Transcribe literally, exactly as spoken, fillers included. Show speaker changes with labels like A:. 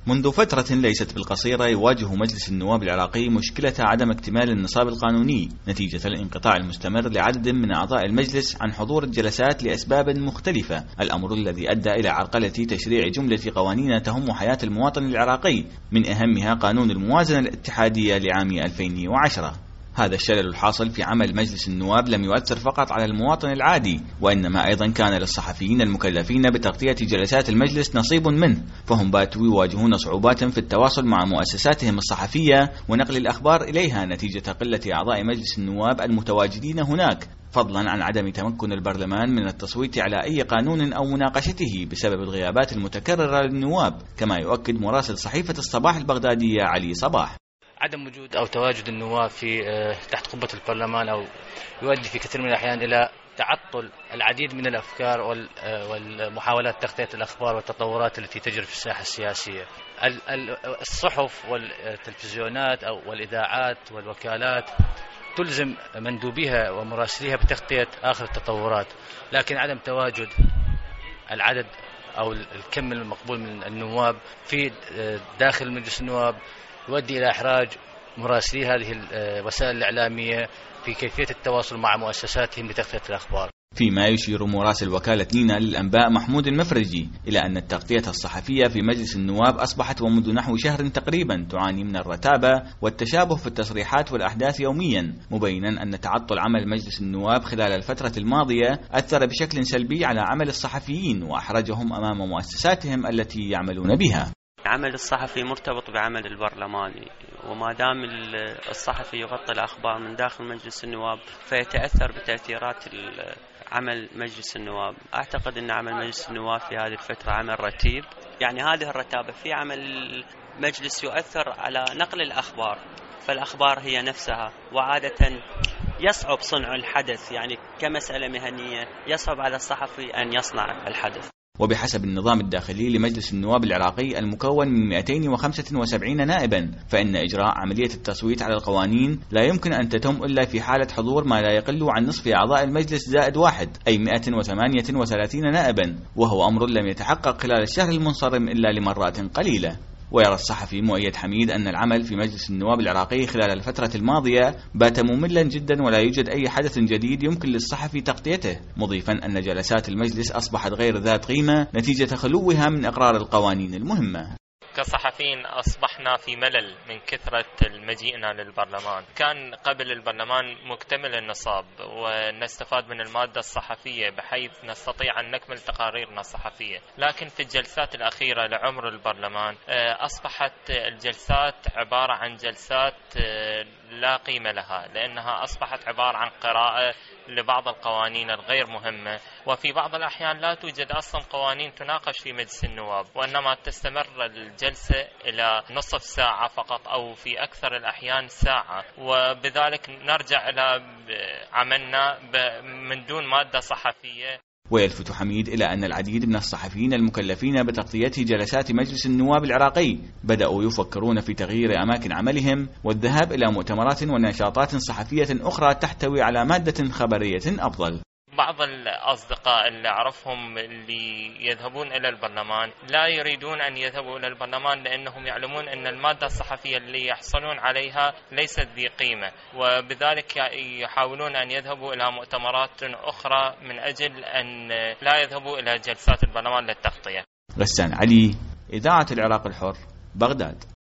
A: منذ فترة ليست بالقصيرة يواجه مجلس النواب العراقي مشكلة عدم اكتمال النصاب القانوني نتيجة الانقطاع المستمر لعدد من أعضاء المجلس عن حضور الجلسات لأسباب مختلفة، الأمر الذي أدى إلى عرقلة تشريع جملة قوانين تهم حياة المواطن العراقي، من أهمها قانون الموازنة الاتحادية لعام ألفين وعشرة. هذا الشلل الحاصل في عمل مجلس النواب لم يؤثر فقط على المواطن العادي، وإنما أيضا كان للصحفيين المكلفين بتغطية جلسات المجلس نصيب منه، فهم باتوا يواجهون صعوبات في التواصل مع مؤسساتهم الصحفية ونقل الأخبار إليها نتيجة قلة أعضاء مجلس النواب المتواجدين هناك، فضلا عن عدم تمكن البرلمان من التصويت على أي قانون أو مناقشته بسبب الغيابات المتكررة للنواب، كما يؤكد مراسل صحيفة الصباح البغدادية علي صباح.
B: عدم وجود أو تواجد النواب في تحت قبة البرلمان أو يؤدي في كثير من الأحيان إلى تعطل العديد من الأفكار والمحاولات تغطية الأخبار والتطورات التي تجري في الساحة السياسية. الصحف والتلفزيونات أو والإذاعات والوكالات تلزم مندوبيها ومراسليها بتغطية آخر التطورات، لكن عدم تواجد العدد أو الكم المقبول من النواب في داخل مجلس النواب يؤدي إلى إحراج مراسلي هذه الوسائل الإعلامية في كيفية التواصل مع مؤسساتهم لتغطية الأخبار.
A: فيما يشير مراسل وكالة نينا للأنباء محمود المفرجي إلى أن التغطية الصحفية في مجلس النواب أصبحت ومنذ نحو شهر تقريبا تعاني من الرتابة والتشابه في التصريحات والأحداث يوميا، مبينا أن تعطل عمل مجلس النواب خلال الفترة الماضية أثر بشكل سلبي على عمل الصحفيين وأحرجهم أمام مؤسساتهم التي يعملون بها.
C: عمل الصحفي مرتبط بعمل البرلماني، وما دام الصحفي يغطي الأخبار من داخل مجلس النواب فيتأثر بتأثيرات عمل مجلس النواب. أعتقد أن عمل مجلس النواب في هذه الفترة عمل رتيب، يعني هذه الرتابة في عمل المجلس يؤثر على نقل الأخبار، فالأخبار هي نفسها، وعادة يصعب صنع الحدث، يعني كمسألة مهنية يصعب على الصحفي أن يصنع الحدث.
A: وبحسب النظام الداخلي لمجلس النواب العراقي المكون من مئتين وخمسة وسبعين نائبا، فإن إجراء عملية التصويت على القوانين لا يمكن أن تتم إلا في حالة حضور ما لا يقل عن نصف أعضاء المجلس زائد واحد، أي مئة وثمانية وثلاثين نائبا، وهو أمر لم يتحقق خلال الشهر المنصرم إلا لمرات قليلة. ويرى الصحفي مؤيد حميد أن العمل في مجلس النواب العراقي خلال الفترة الماضية بات مملا جدا ولا يوجد أي حدث جديد يمكن للصحفي تغطيته، مضيفا أن جلسات المجلس أصبحت غير ذات قيمة نتيجة خلوها من إقرار القوانين المهمة.
D: كصحفيين أصبحنا في ملل من كثرة مجيئنا للبرلمان. كان قبل البرلمان مكتمل النصاب ونستفاد من المادة الصحفية بحيث نستطيع أن نكمل تقاريرنا الصحفية، لكن في الجلسات الأخيرة لعمر البرلمان أصبحت الجلسات عبارة عن جلسات لا قيمة لها، لأنها أصبحت عبارة عن قراءة لبعض القوانين الغير مهمة، وفي بعض الأحيان لا توجد أصلا قوانين تناقش في مجلس النواب، وإنما تستمر الجلسة إلى نصف ساعة فقط أو في أكثر الأحيان ساعة، وبذلك نرجع إلى عملنا من دون مادة صحفية.
A: ويلفت حميد إلى أن العديد من الصحفيين المكلفين بتغطية جلسات مجلس النواب العراقي بدأوا يفكرون في تغيير أماكن عملهم والذهاب إلى مؤتمرات ونشاطات صحفية أخرى تحتوي على مادة خبرية أفضل.
D: بعض الأصدقاء اللي أعرفهم اللي يذهبون إلى البرلمان لا يريدون أن يذهبوا إلى البرلمان لأنهم يعلمون أن المادة الصحفية اللي يحصلون عليها ليست ذي قيمة، وبذلك يحاولون أن يذهبوا إلى مؤتمرات أخرى من أجل أن لا يذهبوا إلى جلسات البرلمان للتغطية.
A: غسان علي، إذاعة العراق الحر، بغداد.